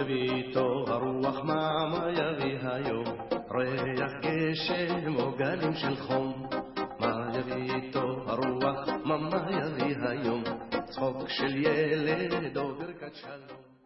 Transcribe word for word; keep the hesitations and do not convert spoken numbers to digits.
יביא איתו הרוח, מה יביא היום? ריח גשם או גלים של חום. מה יביא איתו הרוח, מה יביא היום? צחוק של ילד או ברכת שלום.